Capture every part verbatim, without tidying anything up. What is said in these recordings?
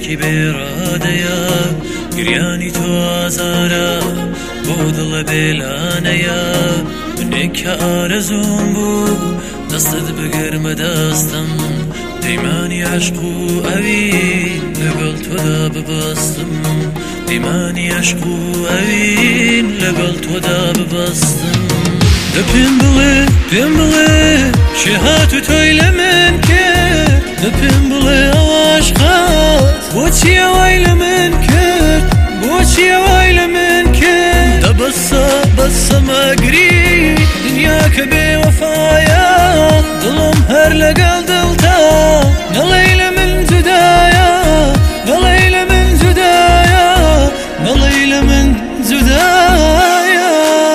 عشقی بێڕادەیە گریانی تۆ ئازارە بۆ دڵە بێلانەیە منێک کە ئارەزوم بوو دەستت بگەرمە دەستم دەیمانی عشق و ئەوین لەگەڵ تۆدا ببەستم دەیمانی عشق و ئەوین لەگەڵ تۆدا ببەستم دە پێم بڵێ پێم بڵێ چێ هاتو تۆی لە من کرد دە پێم بڵێ ئەوە عشقات بۆچی ئەوای لە من کرد بۆچی ئەوای لە من کرد دە بەسە بەسە مەگری دنیا کە بێوەفایە دڵم هەر لەگەڵ دڵتا نەڵێی لە من جودایە نەڵێی لە من جودایە نەڵێی لە من جودایە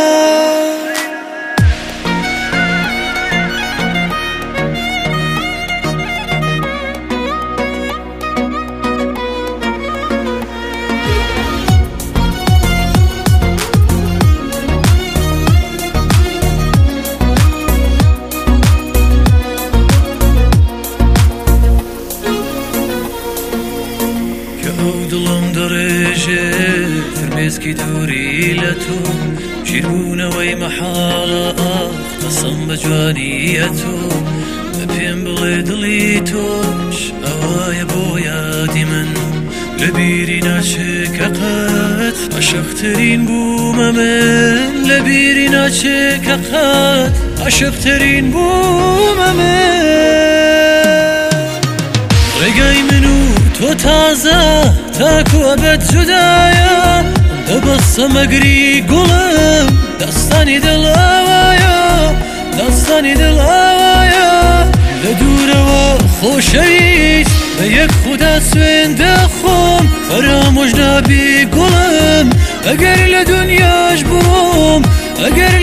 دڵم دەڕێژێ فرمێسکی دووری لە تۆ شیربوونەوەی مەحاڵە ئاخ قەسەم بە جوانیە تۆ بە پێم بڵێ دڵی تۆش ئەوایە بۆ یادی من لە بیری ناچێکە قەت عاشقترین بوومە من لە بیری ناچێکە قەت عاشقترین بوومە من ڕێگای من و تۆ تازە تاکو ئەبەد جودایە دە بەسە مەگری گوڵم دەستانی دڵاوایە دەستانی دڵاوایە لە دوورەوە خۆشەویست بە یەک خودا سوێن دەخۆم فەرامۆش نابی گوڵم ئەگەر لە دونیاش بڕۆم ئەگەر